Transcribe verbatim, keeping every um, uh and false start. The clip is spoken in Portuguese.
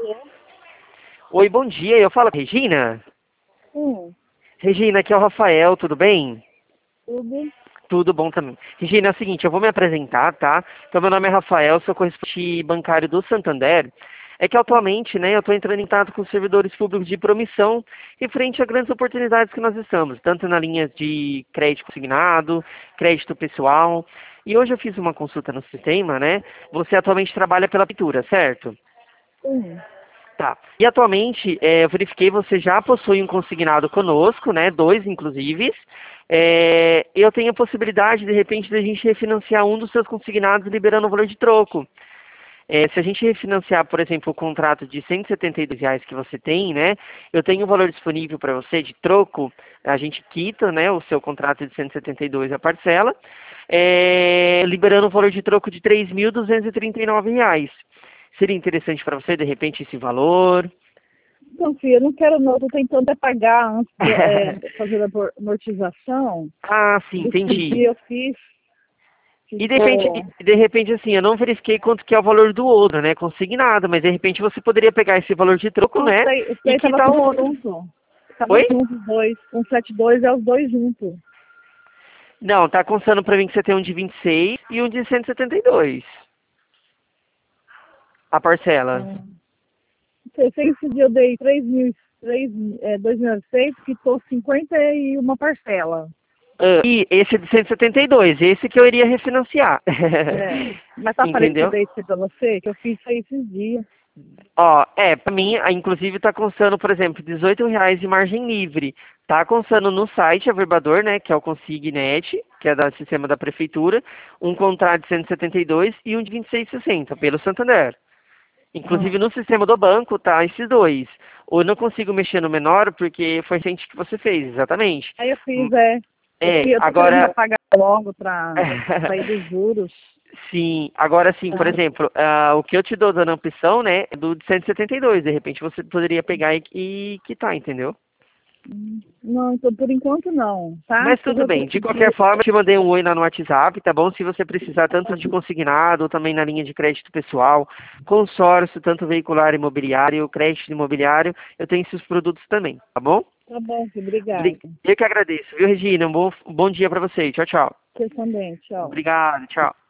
Alô? Oi, bom dia. Eu falo com a Regina. Hum, Regina, aqui é o Rafael, tudo bem? tudo. Tudo bom também. Regina, é o seguinte, eu vou me apresentar, tá? Então, meu nome é Rafael, sou correspondente bancário do Santander. É que atualmente, né, eu estou entrando em contato com servidores públicos de promissão em frente a grandes oportunidades que nós estamos, tanto na linha de crédito consignado, crédito pessoal. E hoje eu fiz uma consulta no sistema, né? Você atualmente trabalha pela pintura, certo? Hum. Tá. E atualmente, é, eu verifiquei, você já possui um consignado conosco, né? Dois, inclusive. É, eu tenho a possibilidade, de repente, de a gente refinanciar um dos seus consignados liberando o valor de troco. É, se a gente refinanciar, por exemplo, o contrato de cento e setenta e dois reais que você tem, né? Eu tenho um valor disponível para você de troco, a gente quita, né, o seu contrato de cento e setenta e dois a parcela, é, liberando o valor de troco de três mil duzentos e trinta e nove reais. Seria interessante para você, de repente, esse valor? Então, filha, eu não quero não, estou tentando é pagar antes de é, fazer a amor- amortização. Ah, sim, Esse entendi. dia eu fiz, E de repente, ficou. e de repente, assim, eu não verifiquei quanto que é o valor do outro, né? Consignado, mas de repente você poderia pegar esse valor de troco, Não, esse né? daí, esse E daí tava quitar o tudo outro. junto. Tava Oi? junto os dois. Um sete dois é os dois juntos. Não, tá constando pra mim que você tem um de vinte e seis e um de cento e setenta e dois. A parcela. Hum. Eu sei que esse dia eu dei três mil, três, é, dois mil e seis, quitou cinquenta e uma parcela. Ah, e esse é de cento e setenta e dois, esse que eu iria refinanciar. É. Mas tá Entendeu? aparecendo aí pra você que eu fiz isso aí esses dias. Ó, é, pra mim, ah, inclusive tá constando, por exemplo, dezoito reais de margem livre. Tá constando no site Averbador, né, que é o Consignet, que é do sistema da prefeitura, um contrato de cento e setenta e dois e um de vinte e seis e sessenta, pelo Santander. Inclusive Hum. no sistema do banco tá esses dois. Ou eu não consigo mexer no menor porque foi recente que você fez, exatamente. Aí eu Hum, fiz, é. Eu, É, fui, eu tô querendo agora. pagar logo para sair dos juros. Sim, agora sim, por Tá? exemplo, ah, o que eu te dou dando opção, né, é do de cento e setenta e dois, de repente você poderia pegar e, e quitar, entendeu? Hum, Não, então por enquanto não, tá? Mas Fiz tudo outro bem, de qualquer pedido. forma, eu te mandei um oi lá no WhatsApp, tá bom? Se você precisar tanto de consignado, ou também na linha de crédito pessoal, consórcio, tanto veicular imobiliário, crédito imobiliário, eu tenho esses produtos também, tá bom? Tá bom, filho, obrigada. Obri- Eu que agradeço, viu, Regina? Um bom, um bom dia pra você. Tchau, tchau. Você também, tchau. Obrigado, tchau.